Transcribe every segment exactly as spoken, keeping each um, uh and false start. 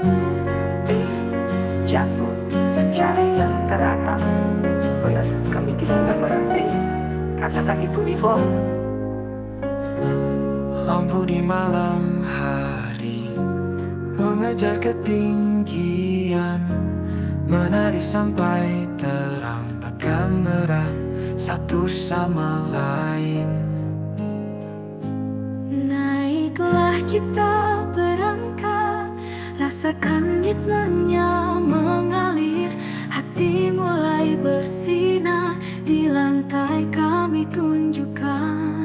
Jatuh mencari yang teratas, berat kami tidak akan berhenti. Rasakan itu Ivo. Lampu di malam hari mengejar ketinggian, menari sampai terang, pegang erat satu sama lain. Naiklah kita berangkat, rasakan ritmenya mengalir, hati mulai bersinar, di lantai kami tunjukkan.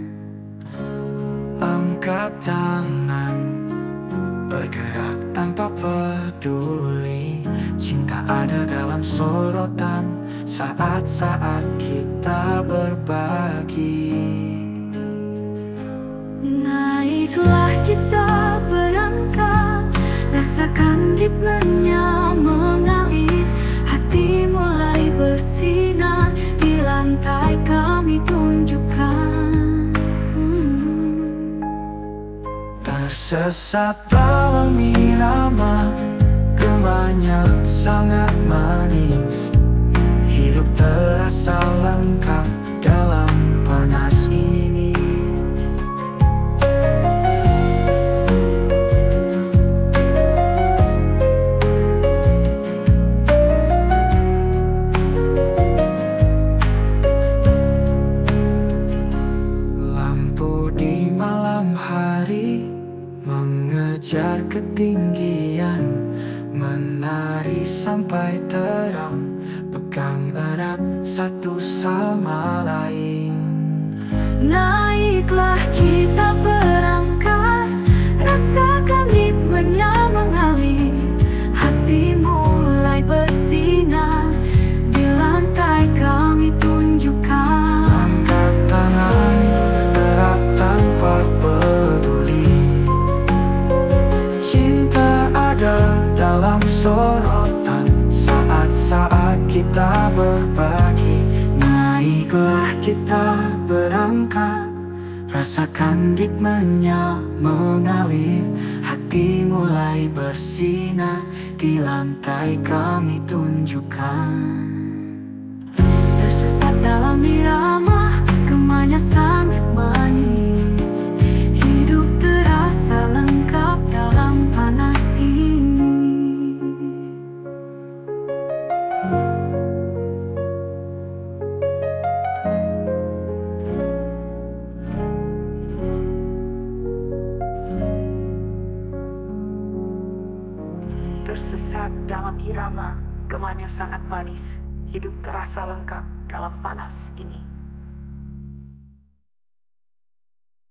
Angkat tangan, bergerak tanpa peduli, cinta ada dalam sorotan saat-saat kita berbagi. Naiklah kita berangkat, rasakan ritmenya mengalir, hati mulai bersinar, di lantai kami tunjukkan. hmm. Tersesat dalam irama, gemanya sangat manis, hidup terasa lengkap dalam panas ini. Lampu di malam hari mengejar ketinggian, menari sampai terang, pegang erat satu sama lain. Naiklah kita berangkat, rasakan ritmenya mengalir, hati mulai bersinar, di lantai kami tunjukkan. Angkat tangan, gerak tanpa peduli, cinta ada dalam sorotan saat-saat kita berbagi. Naiklah kita berangkat, rasakan ritmenya mengalir, hati mulai bersinar, di lantai kami tunjukkan. Tersesat dalam irama, gemanya sangat manis, hidup terasa lengkap dalam panas ini. Tersesat dalam irama, gemanya sangat manis, hidup terasa lengkap dalam panas ini.